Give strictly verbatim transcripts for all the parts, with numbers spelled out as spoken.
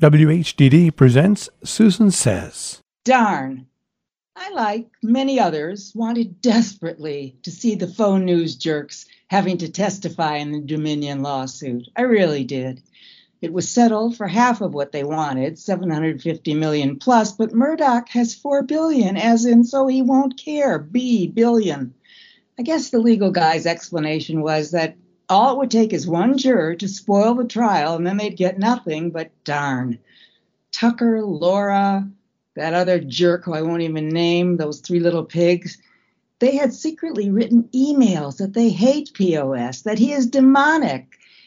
W H D D presents Susan Says. Darn. I, like many others, wanted desperately to see the phone news jerks having to testify in the Dominion lawsuit. I really did. It was settled for half of what they wanted, seven hundred fifty million dollars plus, but Murdoch has four billion dollars, as in so he won't care, B, billion. I guess the legal guy's explanation was that all it would take is one juror to spoil the trial and then they'd get nothing, but darn. Tucker, Laura, that other jerk who I won't even name, those three little pigs, they had secretly written emails that they hate P O S, that he is demonic.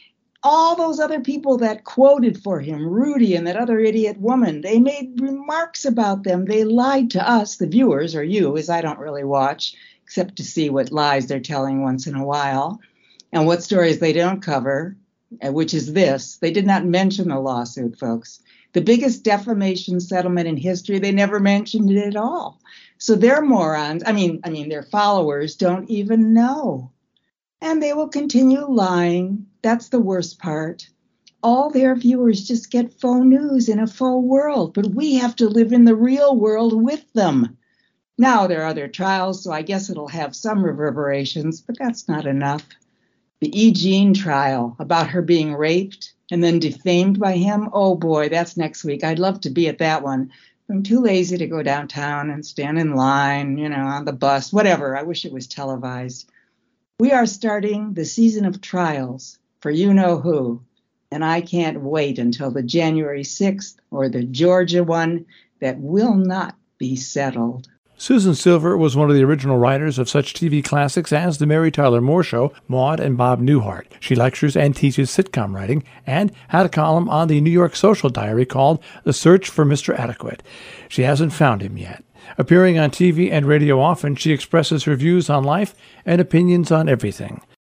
All those other people that quoted for him, Rudy and that other idiot woman, they made remarks about them. They lied to us, the viewers, or you, as I don't really watch, except to see what lies they're telling once in a while, and what stories they don't cover, which is this. They did not mention the lawsuit, folks. The biggest defamation settlement in history, they never mentioned it at all. So their morons, I mean, I mean, their followers don't even know. And they will continue lying. That's the worst part. All their viewers just get faux news in a faux world, but we have to live in the real world with them. Now there are other trials, so I guess it'll have some reverberations, but that's not enough. The E. Jean trial about her being raped and then defamed by him, oh boy, that's next week. I'd love to be at that one. I'm too lazy to go downtown and stand in line, you know, on the bus, whatever. I wish it was televised. We are starting the season of trials for you-know-who, and I can't wait until the January sixth or the Georgia one that will not be settled. Susan Silver was one of the original writers of such T V classics as The Mary Tyler Moore Show, Maude, and Bob Newhart. She lectures and teaches sitcom writing and had a column on the New York Social Diary called The Search for Mister Adequate. She hasn't found him yet. Appearing on T V and radio often, she expresses her views on life and opinions on everything.